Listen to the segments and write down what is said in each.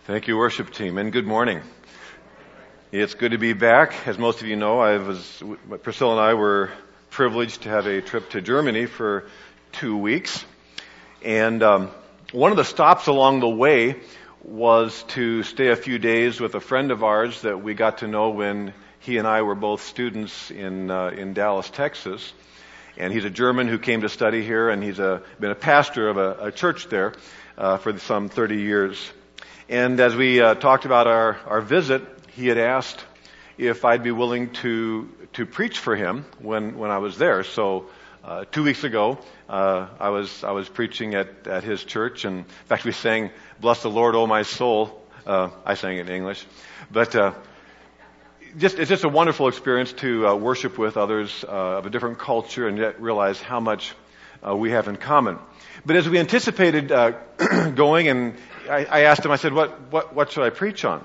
Thank you, worship team, and good morning. It's good to be back. As most of you know, Priscilla and I were privileged to have a trip to Germany for 2 weeks. And one of the stops along the way was to stay a few days with a friend of ours that we got to know when he and I were both students in Dallas, Texas. And he's a German who came to study here, and he's been a pastor of a church there for some 30 years. And as we talked about our visit, he had asked if I'd be willing to preach for him when I was there. So 2 weeks ago, I was preaching at his church, and in fact we sang "Bless the Lord, O my soul." I sang it in English, but it's just a wonderful experience to worship with others of a different culture and yet realize how much we have in common. But as we anticipated going, and I asked him, I said, what should I preach on?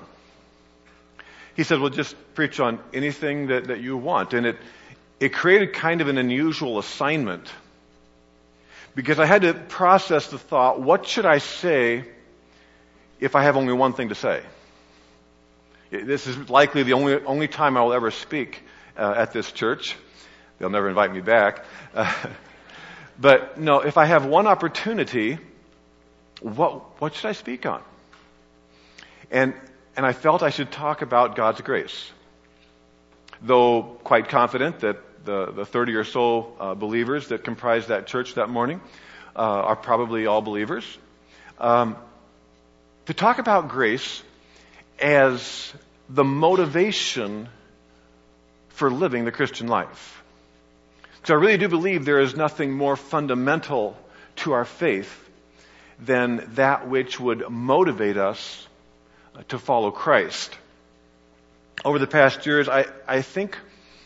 He said, well, just preach on anything that you want. And it created kind of an unusual assignment, because I had to process the thought, what should I say if I have only one thing to say? This is likely the only time I will ever speak at this church. They'll never invite me back. But no, if I have one opportunity, what should I speak on? And I felt I should talk about God's grace. Though quite confident that the 30 or so believers that comprised that church that morning are probably all believers. To talk about grace as the motivation for living the Christian life. Because I really do believe there is nothing more fundamental to our faith than that which would motivate us to follow Christ. Over the past years, I think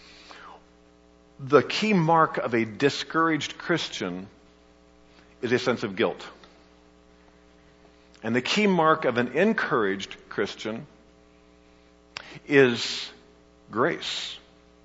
the key mark of a discouraged Christian is a sense of guilt. And the key mark of an encouraged Christian is grace.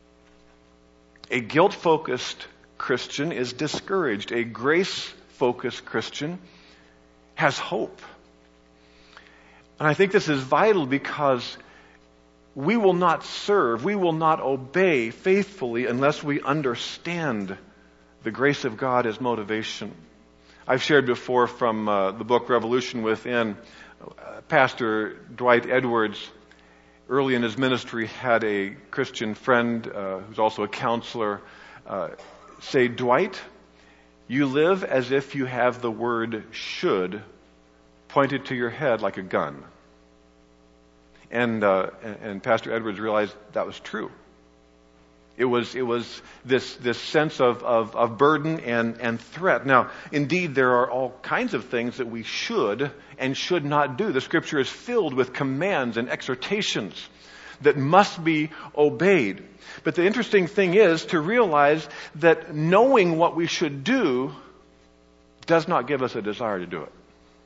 A guilt-focused Christian is discouraged. A grace-focused Christian has hope. And I think this is vital because we will not serve, we will not obey faithfully unless we understand the grace of God as motivation. I've shared before from the book Revolution Within. Pastor Dwight Edwards, early in his ministry, had a Christian friend who's also a counselor say, Dwight, you live as if you have the word should pointed to your head like a gun. And Pastor Edwards realized that was true. It was this sense of burden and threat. Now, indeed, there are all kinds of things that we should and should not do. The Scripture is filled with commands and exhortations that must be obeyed. But the interesting thing is to realize that knowing what we should do does not give us a desire to do it.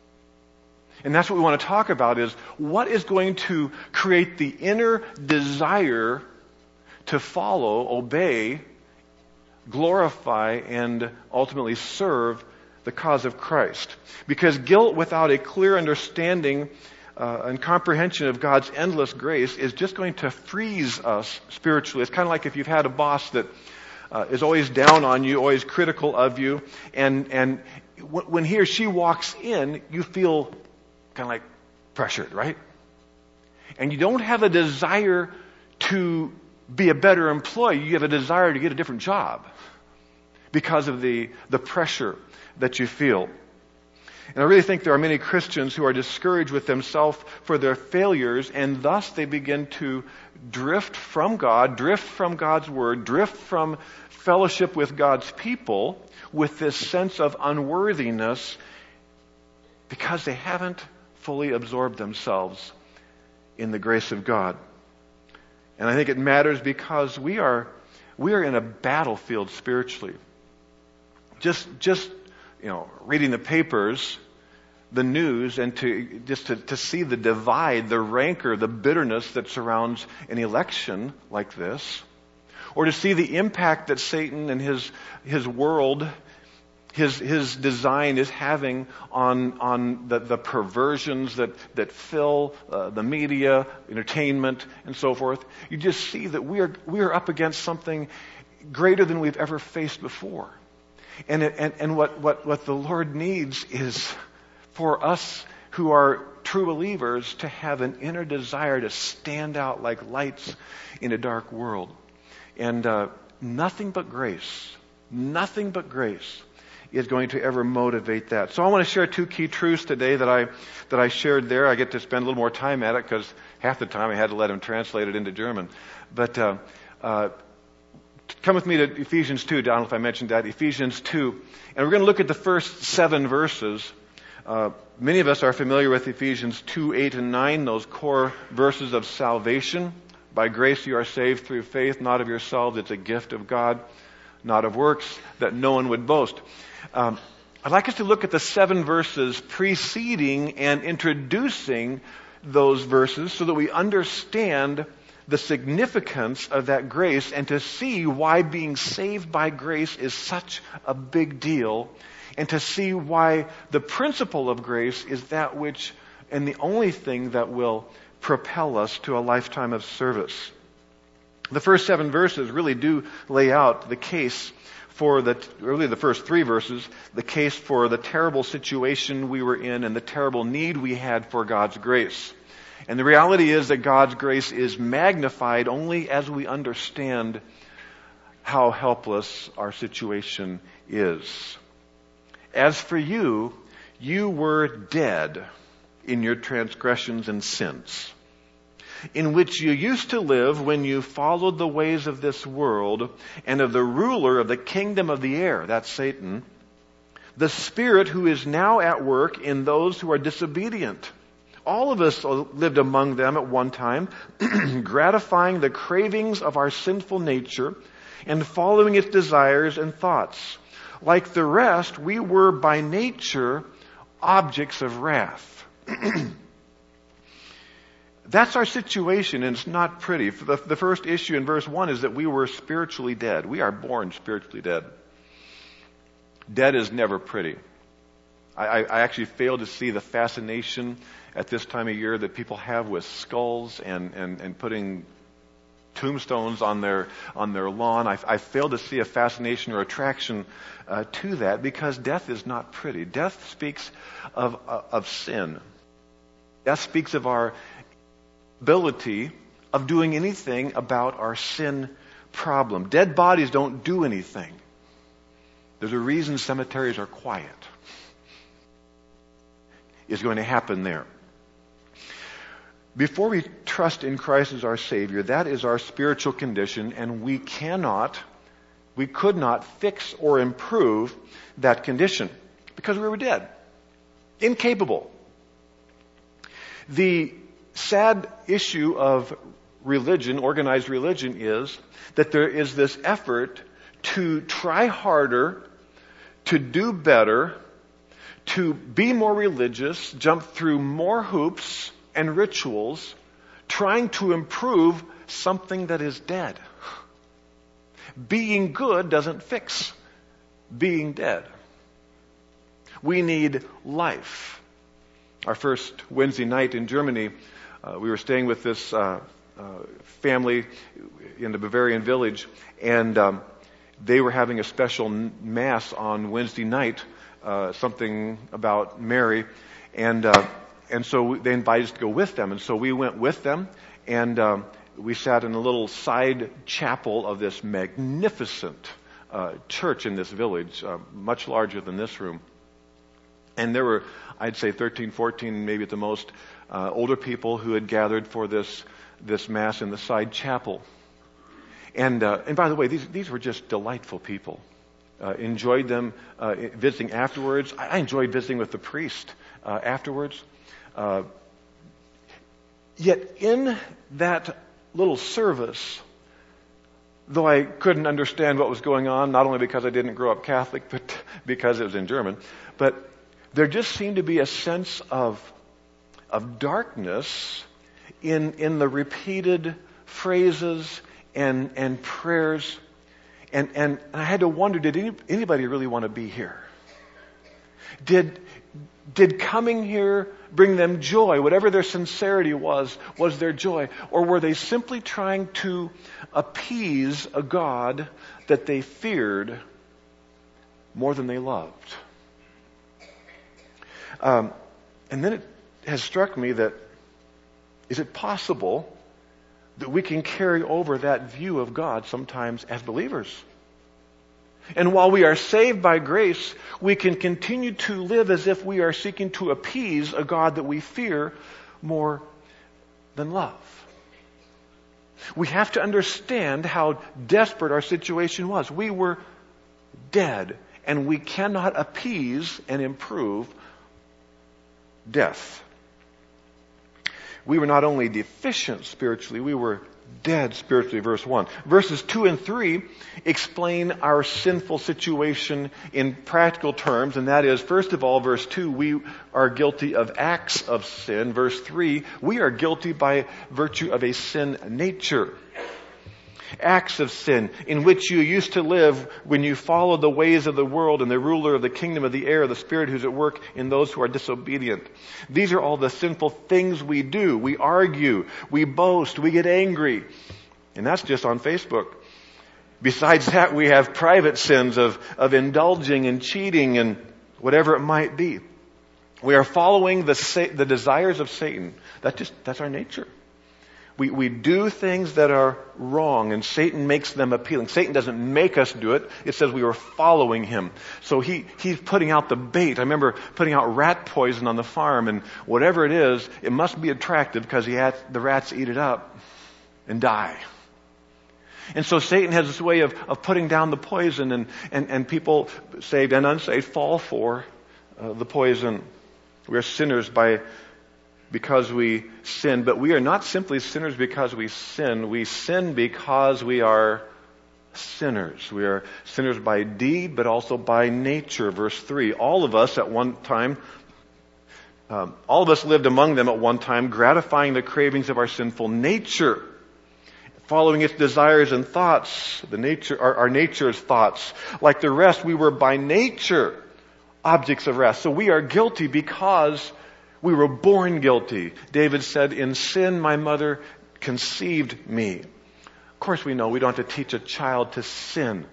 And that's what we want to talk about, is what is going to create the inner desire to follow, obey, glorify, and ultimately serve the cause of Christ. Because guilt without a clear understanding and comprehension of God's endless grace is just going to freeze us spiritually. It's kind of like if you've had a boss that is always down on you, always critical of you, and when he or she walks in, you feel kind of like pressured, right? And you don't have a desire to be a better employee. You have a desire to get a different job because of the pressure that you feel. And I really think there are many Christians who are discouraged with themselves for their failures, and thus they begin to drift from God, drift from God's Word, drift from fellowship with God's people with this sense of unworthiness because they haven't fully absorbed themselves in the grace of God. And I think it matters because we are in a battlefield spiritually. Just reading the papers, the news, and to see the divide, the rancor, the bitterness that surrounds an election like this, or to see the impact that Satan and his world his design is having on the perversions that fill the media, entertainment, and so forth. You just see that we are up against something greater than we've ever faced before. And what the Lord needs is for us who are true believers to have an inner desire to stand out like lights in a dark world. And nothing but grace is going to ever motivate that. So I want to share 2 key truths today that I shared there. I get to spend a little more time at it because half the time I had to let him translate it into German. But come with me to Ephesians 2. I don't know if I mentioned that. Ephesians 2. And we're going to look at the first 7 verses. Many of us are familiar with Ephesians 2, 8, and 9, those core verses of salvation. By grace you are saved through faith, not of yourselves. It's a gift of God, not of works, that no one would boast. I'd like us to look at the 7 verses preceding and introducing those verses so that we understand the significance of that grace and to see why being saved by grace is such a big deal, and to see why the principle of grace is that which and the only thing that will propel us to a lifetime of service. The first 7 verses really do lay out the case for the first 3 verses, the case for the terrible situation we were in and the terrible need we had for God's grace. And the reality is that God's grace is magnified only as we understand how helpless our situation is. As for you, you were dead in your transgressions and sins, in which you used to live when you followed the ways of this world and of the ruler of the kingdom of the air, that's Satan, the spirit who is now at work in those who are disobedient. All of us lived among them at one time, gratifying the cravings of our sinful nature and following its desires and thoughts. Like the rest, we were by nature objects of wrath. That's our situation, and it's not pretty. The first issue in verse 1 is that we were spiritually dead. We are born spiritually dead. Dead is never pretty. I actually fail to see the fascination at this time of year that people have with skulls and putting tombstones on their lawn. I fail to see a fascination or attraction to that, because death is not pretty. Death speaks of sin. Death speaks of our ability of doing anything about our sin problem. Dead bodies don't do anything. There's a reason cemeteries are quiet. Is going to happen there. Before we trust in Christ as our Savior, that is our spiritual condition, and we could not fix or improve that condition because we were dead. Incapable. The sad issue of religion, organized religion, is that there is this effort to try harder, to do better, to be more religious, jump through more hoops and rituals, trying to improve something that is dead. Being good doesn't fix being dead. We need life. Our first Wednesday night in Germany, we were staying with this family in the Bavarian village, and they were having a special mass on Wednesday night, something about Mary, and so they invited us to go with them, and so we went with them, and we sat in a little side chapel of this magnificent church in this village, much larger than this room. And there were, I'd say 13, 14, maybe at the most, older people who had gathered for this mass in the side chapel. And by the way, these were just delightful people. Enjoyed them visiting afterwards. I enjoyed visiting with the priest afterwards. Yet in that little service, though I couldn't understand what was going on, not only because I didn't grow up Catholic, but because it was in German, but there just seemed to be a sense of darkness in the repeated phrases and prayers. And I had to wonder, did anybody really want to be here? Did coming here bring them joy? Whatever their sincerity was their joy? Or were they simply trying to appease a God that they feared more than they loved? And then it has struck me that, is it possible that we can carry over that view of God sometimes as believers? And while we are saved by grace, we can continue to live as if we are seeking to appease a God that we fear more than love. We have to understand how desperate our situation was. We were dead, and we cannot appease and improve death. We were not only deficient spiritually, we were dead spiritually, verse 1. Verses 2 and 3 explain our sinful situation in practical terms, and that is, first of all, verse 2, we are guilty of acts of sin. Verse 3, we are guilty by virtue of a sin nature. Acts of sin in which you used to live when you followed the ways of the world and the ruler of the kingdom of the air, the spirit who's at work in those who are disobedient. These are all the sinful things we do. We argue, we boast, we get angry. And that's just on Facebook. Besides that, we have private sins of indulging and cheating and whatever it might be. We are following the desires of Satan. That's our nature. We do things that are wrong, and Satan makes them appealing. Satan doesn't make us do it. It says we were following him. So he's putting out the bait. I remember putting out rat poison on the farm, and whatever it is, it must be attractive because the rats eat it up and die. And so Satan has this way of putting down the poison, and people, saved and unsaved, fall for the poison. We are sinners because we sin, but we are not simply sinners because we sin. We sin because we are sinners. We are sinners by deed, but also by nature. Verse 3, all of us lived among them at one time, gratifying the cravings of our sinful nature, following its desires and thoughts, our nature's thoughts. Like the rest, we were by nature objects of wrath. So we are guilty because we were born guilty. David said, in sin my mother conceived me. Of course we know we don't have to teach a child to sin.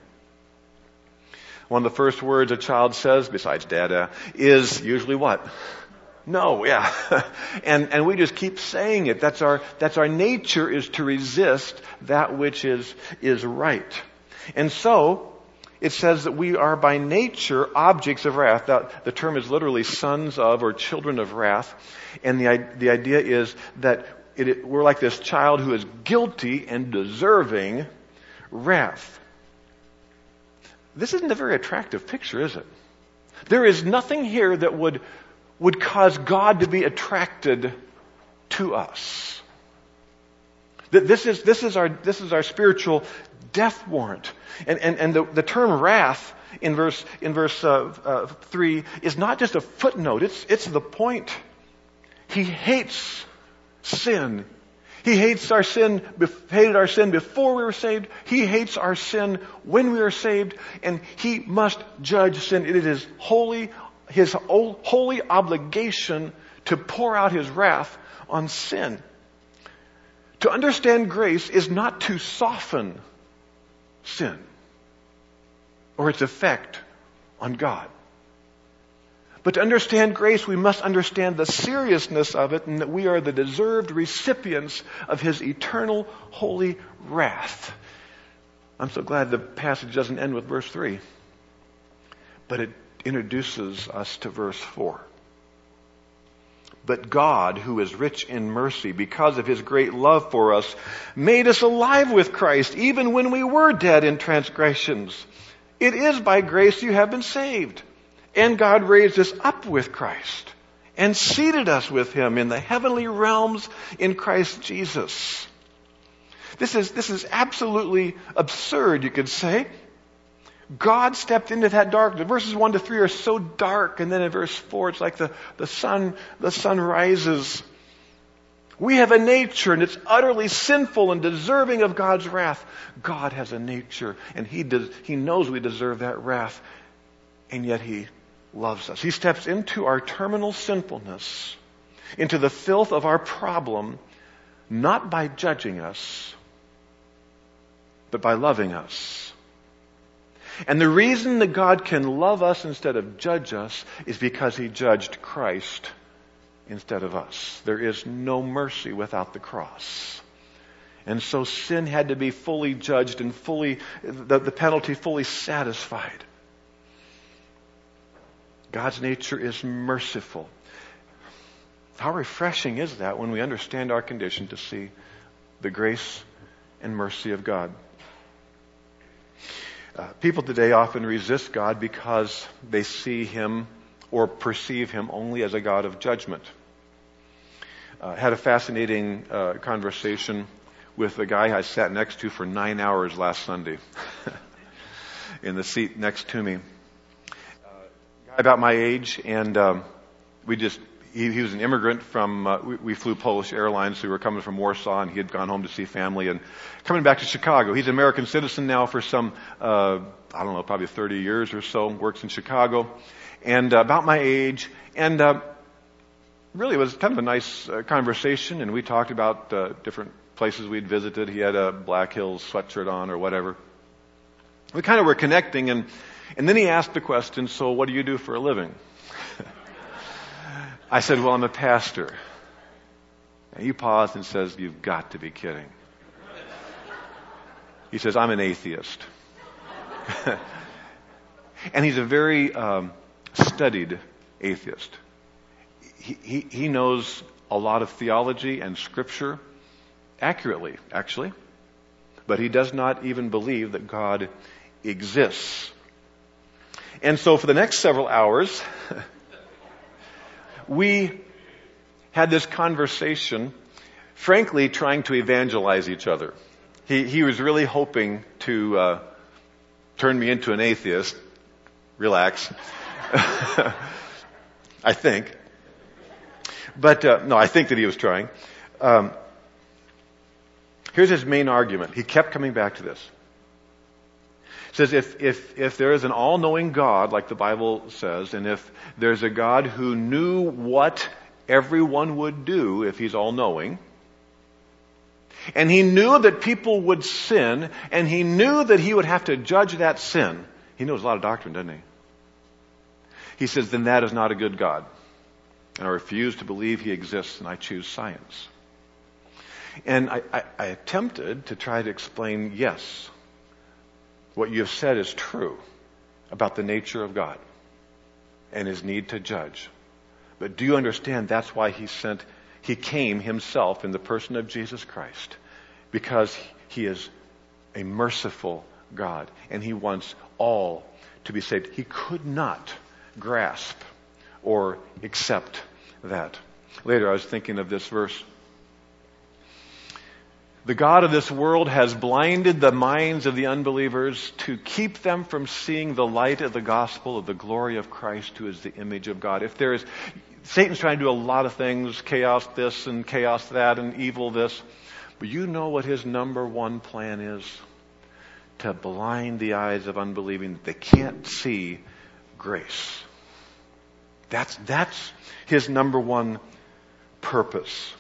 One of the first words a child says, besides dada, is usually what? No, yeah. And we just keep saying it. That's our nature, is to resist that which is right. And so, it says that we are by nature objects of wrath. The term is literally sons of or children of wrath. And the idea is that we're like this child who is guilty and deserving wrath. This isn't a very attractive picture, is it? There is nothing here that would cause God to be attracted to us. This is our spiritual death warrant. And the term wrath in verse 3 is not just a footnote, it's the point. He hates sin. He hated our sin before we were saved. He hates our sin when we are saved, and he must judge sin. It is his holy obligation to pour out his wrath on sin. To understand grace is not to soften sin or its effect on God. But to understand grace, we must understand the seriousness of it, and that we are the deserved recipients of his eternal holy wrath. I'm so glad the passage doesn't end with verse 3, but it introduces us to verse 4. But God, who is rich in mercy, because of his great love for us, made us alive with Christ, even when we were dead in transgressions. It is by grace you have been saved. And God raised us up with Christ and seated us with him in the heavenly realms in Christ Jesus. This is absolutely absurd, you could say. God stepped into that darkness. Verses 1 to 3 are so dark, and then in verse 4 it's like the sun rises. We have a nature, and it's utterly sinful and deserving of God's wrath. God has a nature, and he knows we deserve that wrath, and yet he loves us. He steps into our terminal sinfulness, into the filth of our problem, not by judging us, but by loving us. And the reason that God can love us instead of judge us is because He judged Christ instead of us. There is no mercy without the cross. And so sin had to be fully judged and the penalty fully satisfied. God's nature is merciful. How refreshing is that when we understand our condition to see the grace and mercy of God? People today often resist God because they see Him or perceive Him only as a God of judgment. Had a fascinating conversation with a guy I sat next to for 9 hours last Sunday in the seat next to me. About my age, and he was an immigrant from, we flew Polish Airlines, so we were coming from Warsaw, and he had gone home to see family, and coming back to Chicago. He's an American citizen now for some, probably 30 years or so, works in Chicago, and about my age, and really it was kind of a nice conversation, and we talked about different places we'd visited. He had a Black Hills sweatshirt on or whatever. We kind of were connecting, and then he asked the question, so what do you do for a living? I said, well, I'm a pastor. And he paused and says, you've got to be kidding. He says, I'm an atheist. And he's a very studied atheist. He knows a lot of theology and scripture accurately, actually. But he does not even believe that God exists. And so for the next several hours, we had this conversation, frankly, trying to evangelize each other. He was really hoping to turn me into an atheist. Relax. I think. But, no, I think that he was trying. Here's his main argument. He kept coming back to this. He says, if there is an all-knowing God, like the Bible says, and if there's a God who knew what everyone would do if He's all-knowing, and He knew that people would sin, and He knew that He would have to judge that sin. He knows a lot of doctrine, doesn't he? He says, then that is not a good God. And I refuse to believe He exists, and I choose science. And I attempted to try to explain, yes, what you have said is true about the nature of God and His need to judge. But do you understand that's why He came Himself in the person of Jesus Christ? Because He is a merciful God and He wants all to be saved. He could not grasp or accept that. Later I was thinking of this verse. The God of this world has blinded the minds of the unbelievers to keep them from seeing the light of the gospel of the glory of Christ, who is the image of God. Satan's trying to do a lot of things, chaos this and chaos that and evil this. But you know what his number one plan is? To blind the eyes of unbelieving, that they can't see grace. That's his number one purpose.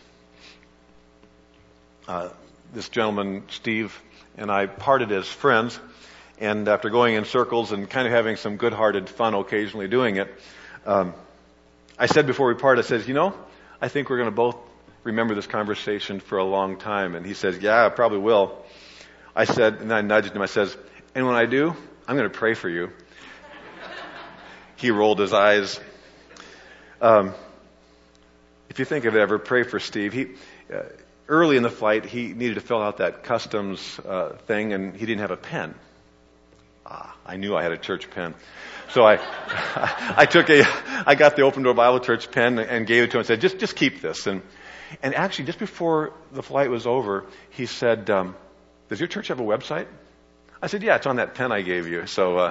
This gentleman, Steve, and I parted as friends, and after going in circles and kind of having some good-hearted fun occasionally doing it, I said before we parted, I said, I think we're going to both remember this conversation for a long time. And he says, yeah, I probably will. I said, and I nudged him, I says, and when I do, I'm going to pray for you. He rolled his eyes. If you think of it ever, pray for Steve. Early in the flight, he needed to fill out that customs thing, and he didn't have a pen. I knew I had a church pen. So I got the Open Door Bible Church pen and gave it to him and said, just keep this. And actually, just before the flight was over, he said, does your church have a website? I said, yeah, it's on that pen I gave you. So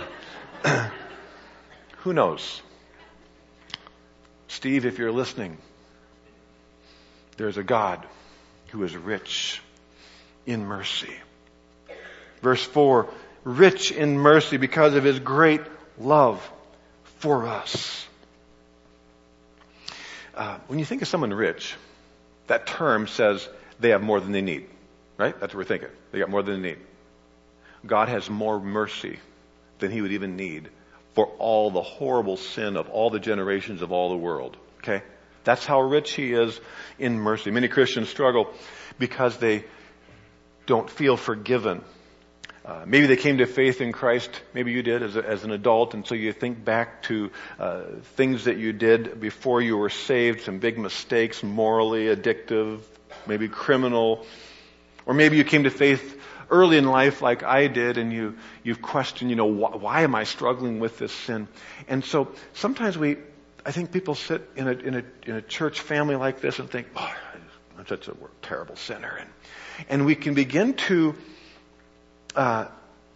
who knows? Steve, if you're listening, there's a God who is rich in mercy. Verse 4, rich in mercy because of His great love for us. When you think of someone rich, that term says they have more than they need, right? That's what we're thinking. They got more than they need. God has more mercy than he would even need for all the horrible sin of all the generations of all the world. Okay? That's how rich he is in mercy. Many Christians struggle because they don't feel forgiven. Maybe they came to faith in Christ. Maybe you did as an adult, and so you think back to things that you did before you were saved, some big mistakes, morally addictive, maybe criminal. Or maybe you came to faith early in life like I did, and you've questioned, why am I struggling with this sin? And so sometimes I think people sit in a church family like this and think, oh, I'm such a terrible sinner. And we can begin to a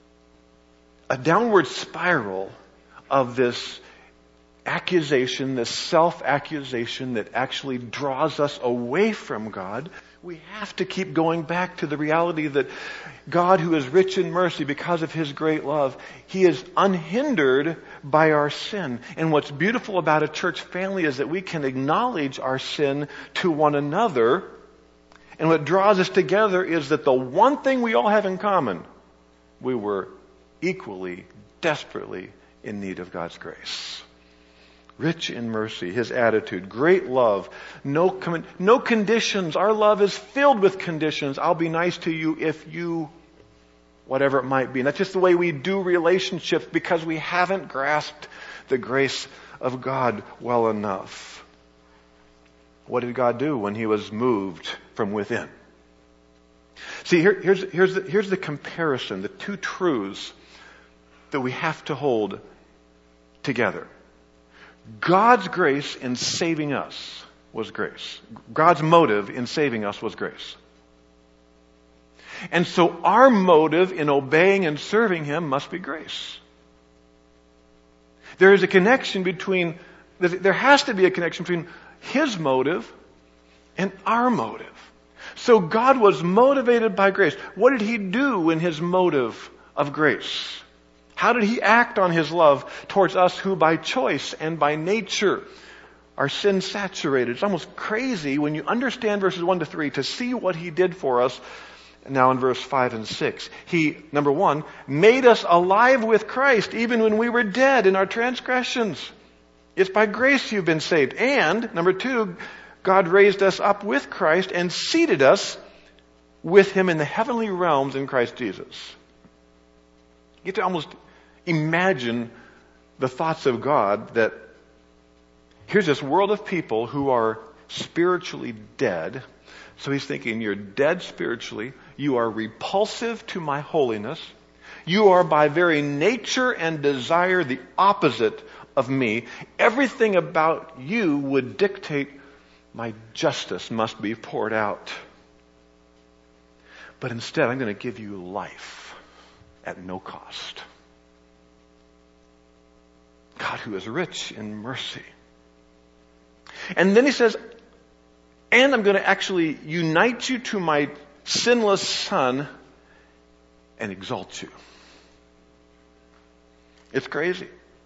downward spiral of this accusation, this self-accusation that actually draws us away from God. We have to keep going back to the reality that God, who is rich in mercy because of his great love, he is unhindered by our sin. And what's beautiful about a church family is that we can acknowledge our sin to one another. And what draws us together is that the one thing we all have in common, we were equally, desperately in need of God's grace. Rich in mercy, his attitude, great love, no conditions. Our love is filled with conditions. I'll be nice to you if you, whatever it might be. And that's just the way we do relationships because we haven't grasped the grace of God well enough. What did God do when he was moved from within? See, here's the comparison, the two truths that we have to hold together. God's grace in saving us was grace. God's motive in saving us was grace. And so our motive in obeying and serving him must be grace. There is a connection there has to be a connection between his motive and our motive. So God was motivated by grace. What did he do in his motive of grace? How did he act on his love towards us who by choice and by nature are sin saturated? It's almost crazy when you understand verses 1 to 3 to see what he did for us now in verse 5 and 6. He, number 1, made us alive with Christ even when we were dead in our transgressions. It's by grace you've been saved. And, number 2, God raised us up with Christ and seated us with him in the heavenly realms in Christ Jesus. You get to almost imagine the thoughts of God that here's this world of people who are spiritually dead. So he's thinking, you're dead spiritually. You are repulsive to my holiness. You are by very nature and desire the opposite of me. Everything about you would dictate my justice must be poured out. But instead, I'm going to give you life at no cost. God who is rich in mercy. And then he says, and I'm going to actually unite you to my sinless Son and exalt you. It's crazy.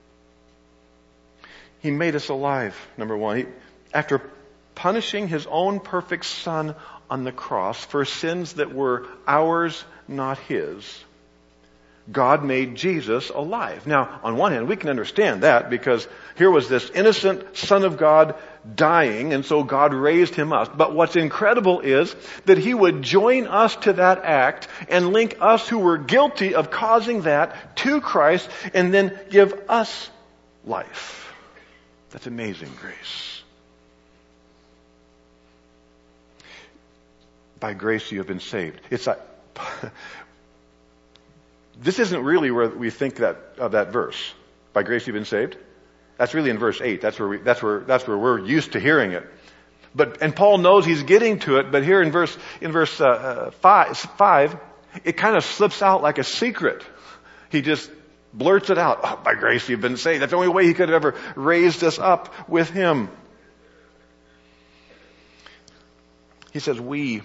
He made us alive, number 1. After punishing his own perfect Son on the cross for sins that were ours, not his, God made Jesus alive. Now, on one hand, we can understand that because here was this innocent Son of God dying, and so God raised him up. But what's incredible is that he would join us to that act and link us who were guilty of causing that to Christ and then give us life. That's amazing grace. By grace you have been saved. It's like, this isn't really where we think of that verse. By grace you've been saved. That's really in verse 8. That's where we're used to hearing it. And Paul knows he's getting to it, but here in verse 5, it kind of slips out like a secret. He just blurts it out. Oh, by grace you've been saved. That's the only way he could have ever raised us up with him. He says we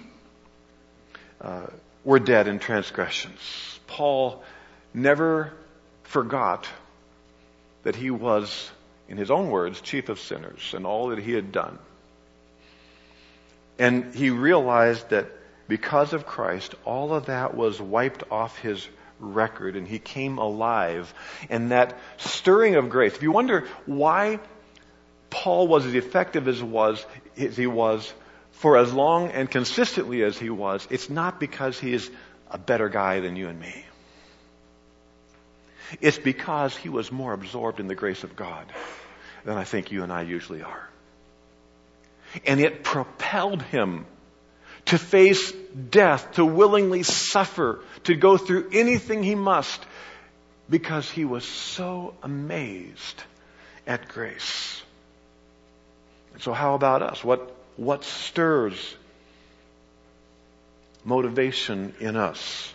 were dead in transgressions. Paul never forgot that he was in his own words, chief of sinners and all that he had done. And he realized that because of Christ, all of that was wiped off his record and he came alive. And that stirring of grace, if you wonder why Paul was as effective as he was for as long and consistently as he was, it's not because he is a better guy than you and me. It's because he was more absorbed in the grace of God than I think you and I usually are. And it propelled him to face death, to willingly suffer, to go through anything he must, because he was so amazed at grace. So how about us? What stirs motivation in us?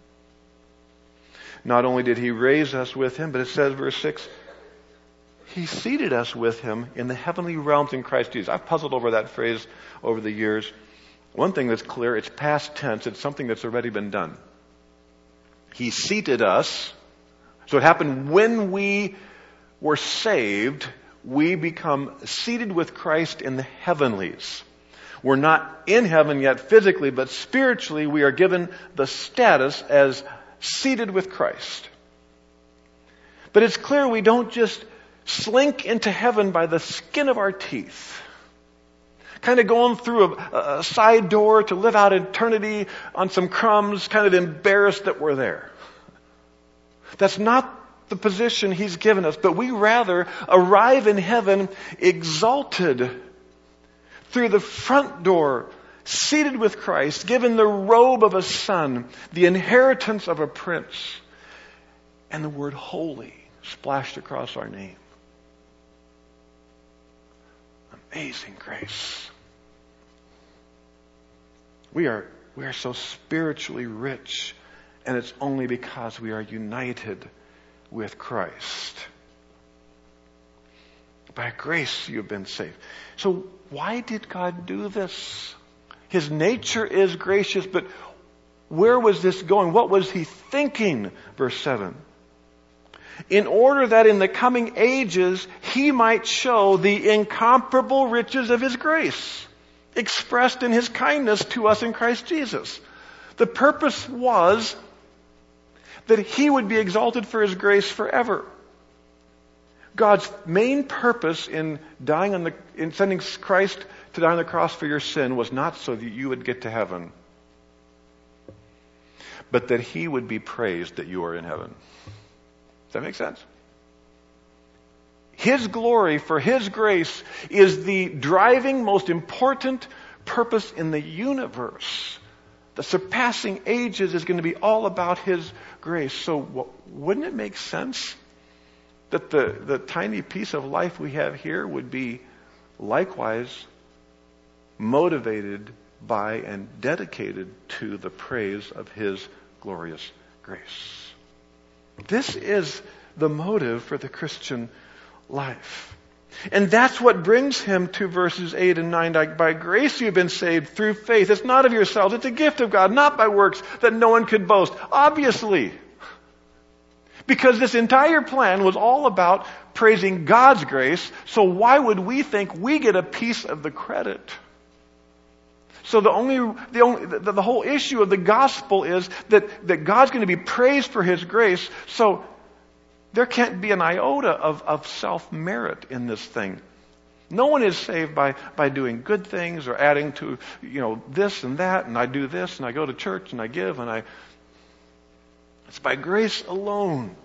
Not only did he raise us with him, but it says, verse 6, he seated us with him in the heavenly realms in Christ Jesus. I've puzzled over that phrase over the years. One thing that's clear, it's past tense. It's something that's already been done. He seated us. So it happened when we were saved, we become seated with Christ in the heavenlies. We're not in heaven yet physically, but spiritually we are given the status as seated with Christ. But it's clear we don't just slink into heaven by the skin of our teeth, kind of going through a side door to live out eternity on some crumbs, kind of embarrassed that we're there. That's not the position he's given us, but we rather arrive in heaven exalted through the front door, seated with Christ, given the robe of a son, the inheritance of a prince, and the word holy splashed across our name. Amazing grace. We are so spiritually rich, and it's only because we are united with Christ. By grace you've been saved. So why did God do this? His nature is gracious, but where was this going? What was he thinking? Verse 7. In order that in the coming ages he might show the incomparable riches of his grace, expressed in his kindness to us in Christ Jesus. The purpose was that he would be exalted for his grace forever. God's main purpose in sending Christ to die on the cross for your sin was not so that you would get to heaven, but that he would be praised that you are in heaven. Does that make sense? His glory for his grace is the driving, most important purpose in the universe. The surpassing ages is going to be all about his grace. So wouldn't it make sense that the tiny piece of life we have here would be likewise motivated by and dedicated to the praise of his glorious grace? This is the motive for the Christian life. And that's what brings him to verses 8 and 9. By grace you've been saved through faith. It's not of yourselves. It's a gift of God, not by works that no one could boast. Obviously. Because this entire plan was all about praising God's grace. So why would we think we get a piece of the credit? So the whole issue of the gospel is that God's going to be praised for his grace. So there can't be an iota of self-merit in this thing. No one is saved by doing good things or adding to, this and that, and I do this, and I go to church, and I give, it's by grace alone.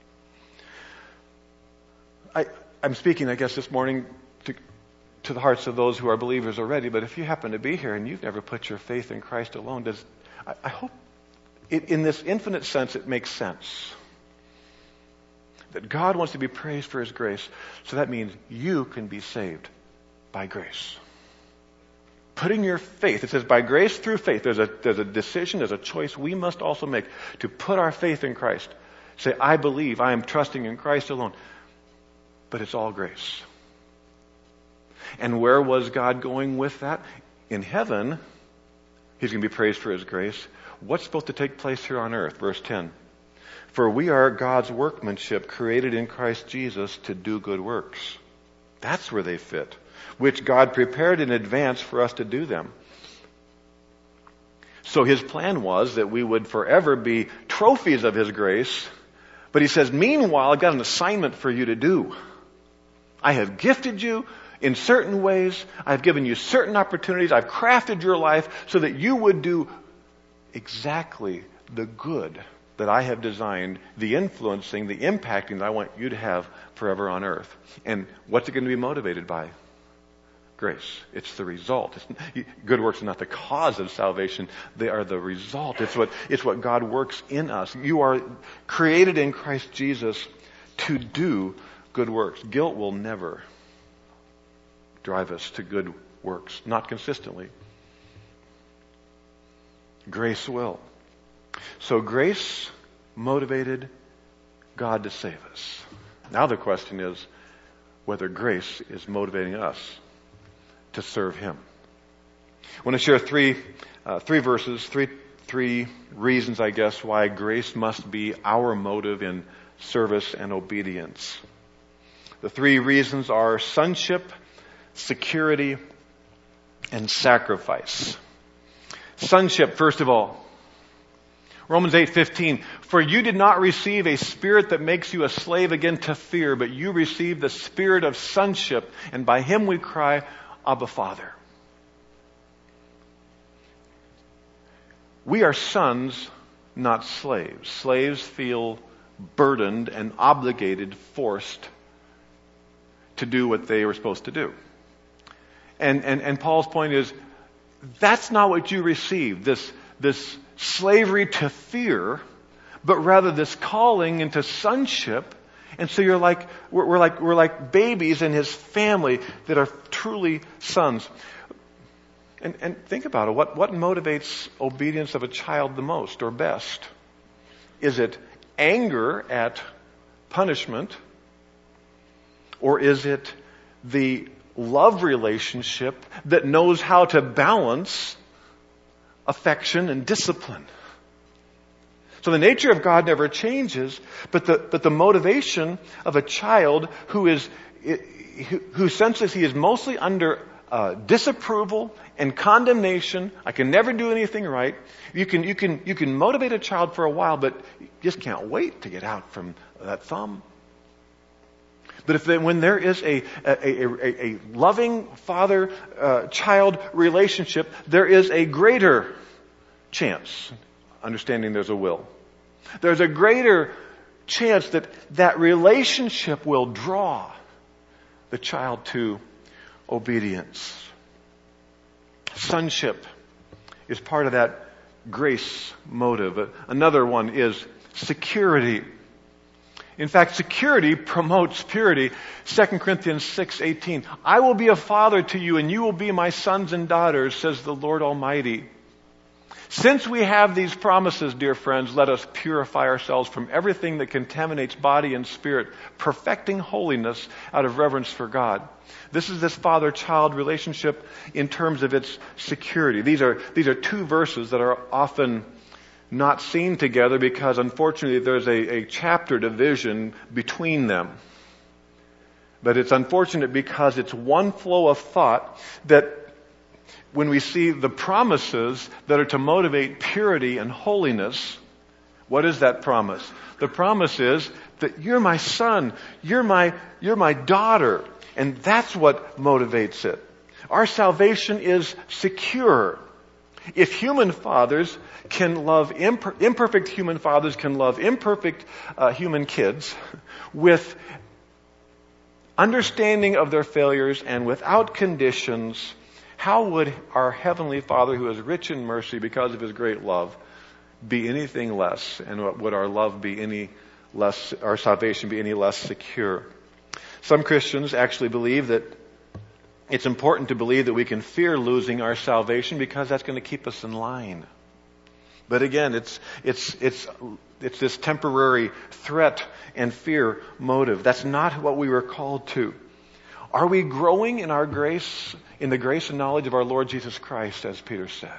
I'm speaking, I guess, this morning to the hearts of those who are believers already, but if you happen to be here and you've never put your faith in Christ alone, I hope in this infinite sense it makes sense. That God wants to be praised for his grace, so that means you can be saved by grace. Putting your faith, it says by grace through faith. There's a decision, there's a choice we must also make to put our faith in Christ. Say, I believe, I am trusting in Christ alone. But it's all grace. And where was God going with that? In heaven, he's going to be praised for his grace. What's supposed to take place here on earth? Verse 10. For we are God's workmanship, created in Christ Jesus to do good works, That's where they fit, which God prepared in advance for us to do them. So his plan was that we would forever be trophies of his grace. But he says, meanwhile, I've got an assignment for you to do. I have gifted you in certain ways. I've given you certain opportunities. I've crafted your life so that you would do exactly the good that I have designed, the influencing, the impacting that I want you to have forever on earth. And what's it going to be motivated by? Grace. It's the result. Good works are not the cause of salvation. They are the result. It's what God works in us. You are created in Christ Jesus to do good works. Guilt will never drive us to good works. Not consistently. Grace will. So grace motivated God to save us. Now the question is whether grace is motivating us to serve him. I want to share three verses, three reasons, I guess, why grace must be our motive in service and obedience. The three reasons are sonship, security, and sacrifice. Sonship, first of all. Romans 8:15, for you did not receive a spirit that makes you a slave again to fear, but you received the spirit of sonship, and by him we cry, Abba, Father. We are sons, not slaves. Slaves feel burdened and obligated, forced to do what they were supposed to do. And Paul's point is, that's not what you received, this slavery to fear, but rather this calling into sonship. And so we're like babies in his family that are truly sons. And think about it. What motivates obedience of a child the most or best? Is it anger at punishment? Or is it the love relationship that knows how to balance affection and discipline? So the nature of God never changes, but the motivation of a child who senses he is mostly under disapproval and condemnation. I can never do anything right. You can motivate a child for a while, but you just can't wait to get out from that thumb. But when there is a loving father-child relationship, there is a greater chance, understanding there's a will. There's a greater chance that relationship will draw the child to obedience. Sonship is part of that grace motive. Another one is security. In fact, security promotes purity. 2 Corinthians 6:18. I will be a father to you, and you will be my sons and daughters, says the Lord Almighty. Since we have these promises, dear friends, let us purify ourselves from everything that contaminates body and spirit, perfecting holiness out of reverence for God. This is this father-child relationship in terms of its security. These are two verses that are often not seen together because, unfortunately, there's a chapter division between them. But it's unfortunate because it's one flow of thought that when we see the promises that are to motivate purity and holiness, what is that promise? The promise is that you're my son, you're my daughter, and that's what motivates it. Our salvation is secure. If human fathers can love imperfect human fathers can love imperfect human kids with understanding of their failures and without conditions, how would our Heavenly Father, who is rich in mercy because of His great love, be anything less? And would our love be any less, our salvation be any less secure? Some Christians actually believe that it's important to believe that we can fear losing our salvation because that's going to keep us in line. But again, it's this temporary threat and fear motive. That's not what we were called to. Are we growing in our grace, in the grace and knowledge of our Lord Jesus Christ, as Peter said?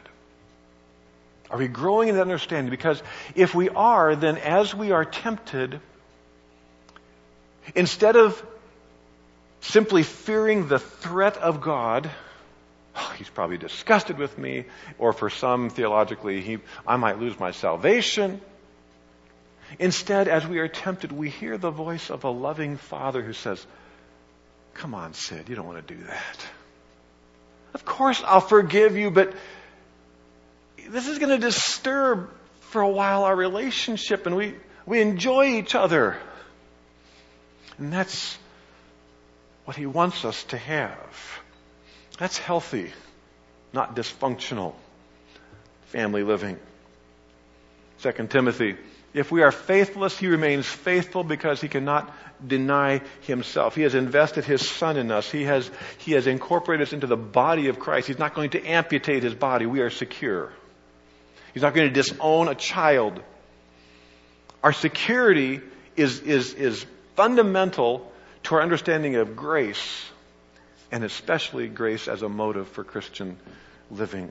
Are we growing in that understanding? Because if we are, then as we are tempted, instead of simply fearing the threat of God. Oh, he's probably disgusted with me, or for some theologically, I might lose my salvation. Instead, as we are tempted, we hear the voice of a loving Father who says, come on, Sid, you don't want to do that. Of course I'll forgive you, but this is going to disturb for a while our relationship, and we enjoy each other. And that's what he wants us to have. That's healthy, not dysfunctional family living. 2 Timothy, if we are faithless, he remains faithful because he cannot deny himself. He has invested his Son in us. He has incorporated us into the body of Christ. He's not going to amputate his body. We are secure. He's not going to disown a child. Our security is fundamental to our understanding of grace, and especially grace as a motive for Christian living.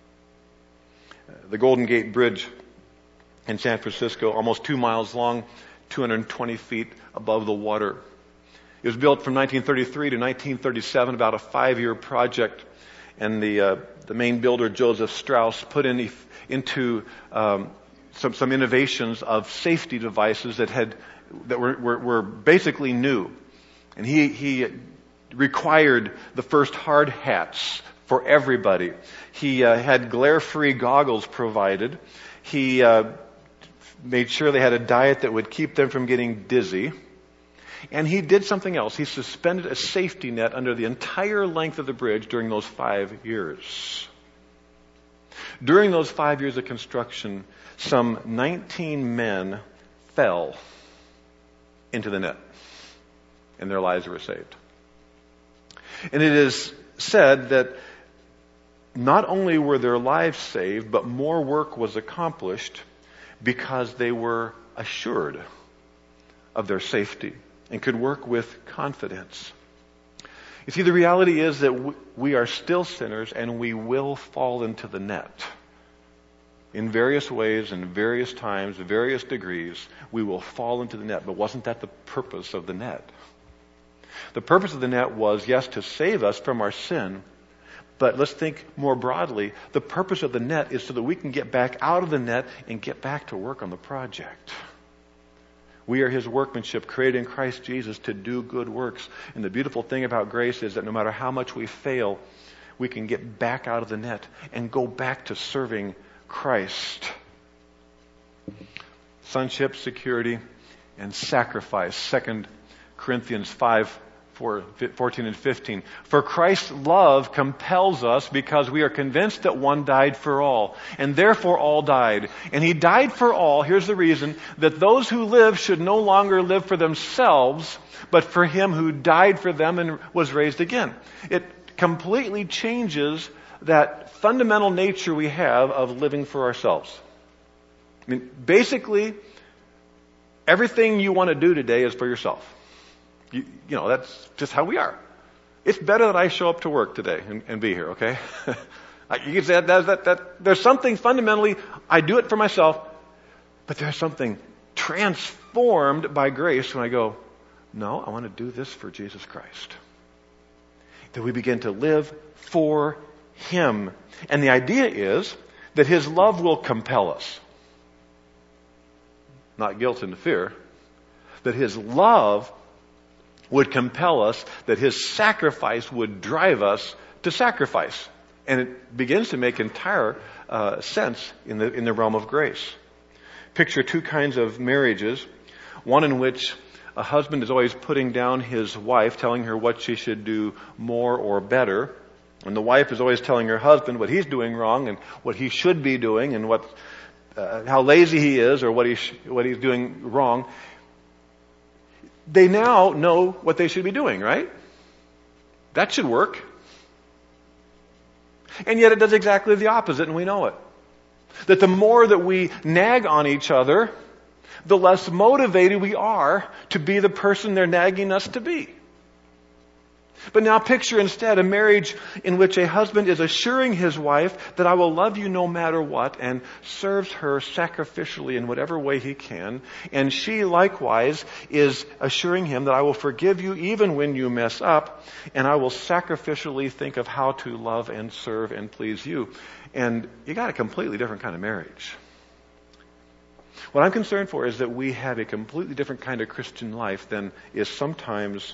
The Golden Gate Bridge in San Francisco, almost 2 miles long, 220 feet above the water. It was built from 1933 to 1937, about a 5-year project, and the main builder, Joseph Strauss, put into some innovations of safety devices that were basically new. And he required the first hard hats for everybody. He had glare-free goggles provided. He made sure they had a diet that would keep them from getting dizzy. And he did something else. He suspended a safety net under the entire length of the bridge during those 5 years. During those 5 years of construction, some 19 men fell into the net, and their lives were saved. And it is said that not only were their lives saved, but more work was accomplished because they were assured of their safety and could work with confidence. You see, the reality is that we are still sinners and we will fall into the net. In various ways, in various times, various degrees, we will fall into the net. But wasn't that the purpose of the net? The purpose of the net was, yes, to save us from our sin. But let's think more broadly. The purpose of the net is so that we can get back out of the net and get back to work on the project. We are his workmanship, created in Christ Jesus to do good works. And the beautiful thing about grace is that no matter how much we fail, we can get back out of the net and go back to serving Christ. Sonship, security, and sacrifice. 2 Corinthians 5:14 and 15. For Christ's love compels us because we are convinced that one died for all, and therefore all died. And he died for all, here's the reason, that those who live should no longer live for themselves, but for him who died for them and was raised again. It completely changes that fundamental nature we have of living for ourselves. I mean, basically, everything you want to do today is for yourself. You know, that's just how we are. It's better that I show up to work today and be here, okay? You can say that there's something fundamentally, I do it for myself, but there's something transformed by grace when I go, no, I want to do this for Jesus Christ. That we begin to live for him. And the idea is that his love will compel us. Not guilt and fear. That his love would compel us, that his sacrifice would drive us to sacrifice. And it begins to make entire sense in the realm of grace. Picture 2 kinds of marriages. One in which a husband is always putting down his wife, telling her what she should do more or better. And the wife is always telling her husband what he's doing wrong and what he should be doing and how lazy he is or what he's doing wrong. They now know what they should be doing, right? That should work. And yet it does exactly the opposite, and we know it. That the more that we nag on each other, the less motivated we are to be the person they're nagging us to be. But now picture instead a marriage in which a husband is assuring his wife that I will love you no matter what, and serves her sacrificially in whatever way he can. And she likewise is assuring him that I will forgive you even when you mess up, and I will sacrificially think of how to love and serve and please you. And you got a completely different kind of marriage. What I'm concerned for is that we have a completely different kind of Christian life than is sometimes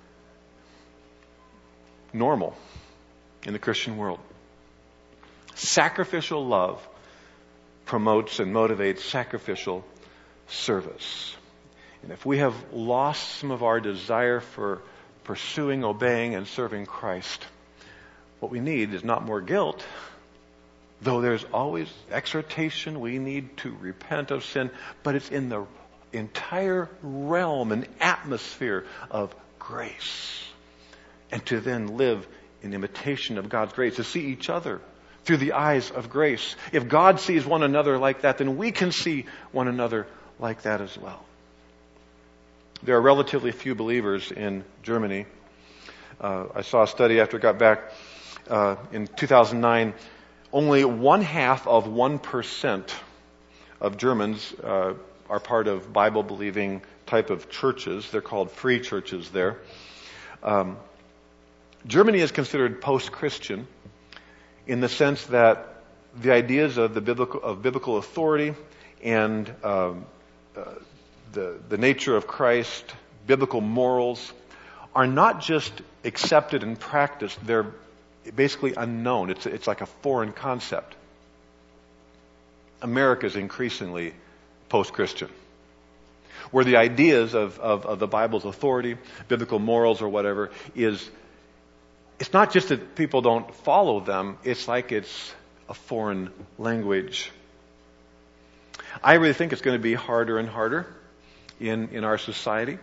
normal in the Christian world. Sacrificial love promotes and motivates sacrificial service. And if we have lost some of our desire for pursuing, obeying, and serving Christ, what we need is not more guilt, though there's always exhortation, we need to repent of sin, but it's in the entire realm and atmosphere of grace. And to then live in imitation of God's grace, to see each other through the eyes of grace. If God sees one another like that, then we can see one another like that as well. There are relatively few believers in Germany. I saw a study after I got back in 2009. Only 0.5% of Germans are part of Bible-believing type of churches. They're called free churches there. Germany is considered post-Christian in the sense that the ideas of biblical authority and the nature of Christ, biblical morals, are not just accepted and practiced, they're basically unknown. It's like a foreign concept. America is increasingly post-Christian, where the ideas of the Bible's authority, biblical morals or whatever, it's not just that people don't follow them, it's like it's a foreign language. I really think it's going to be harder and harder in our society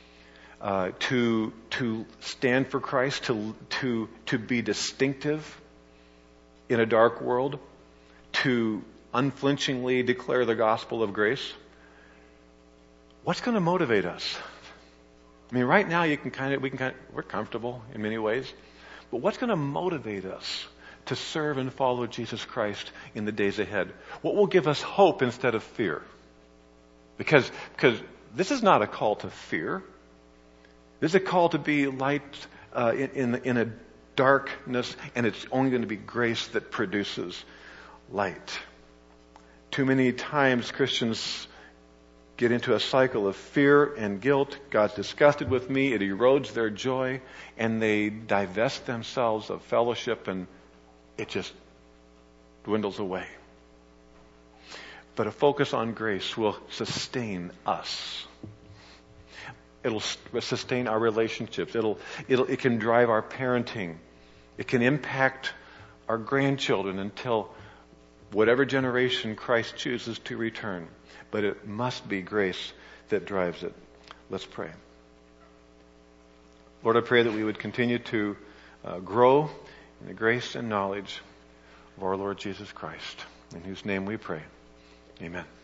to stand for Christ, to be distinctive in a dark world, to unflinchingly declare the gospel of grace. What's going to motivate us? I mean, right now we're comfortable in many ways, but what's going to motivate us to serve and follow Jesus Christ in the days ahead? What will give us hope instead of fear? Because this is not a call to fear. This is a call to be light in a darkness, and it's only going to be grace that produces light. Too many times Christians get into a cycle of fear and guilt. God's disgusted with me. It erodes their joy, and they divest themselves of fellowship, and it just dwindles away. But a focus on grace will sustain us. It'll sustain our relationships. It can drive our parenting. It can impact our grandchildren until whatever generation Christ chooses to return. But it must be grace that drives it. Let's pray. Lord, I pray that we would continue to grow in the grace and knowledge of our Lord Jesus Christ, in whose name we pray. Amen.